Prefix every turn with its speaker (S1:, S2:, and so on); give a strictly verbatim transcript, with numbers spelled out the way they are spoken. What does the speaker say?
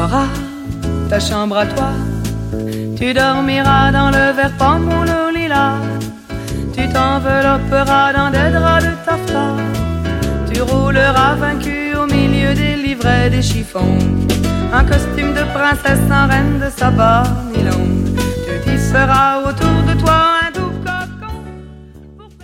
S1: auras ta chambre à toi. Tu dormiras dans le vert pomme ou le lilas. Tu t'envelopperas dans des draps de taffetas. Tu rouleras vaincu au milieu des livrets des chiffons. Un costume de princesse en reine de Saba nylon. Tu tisseras autour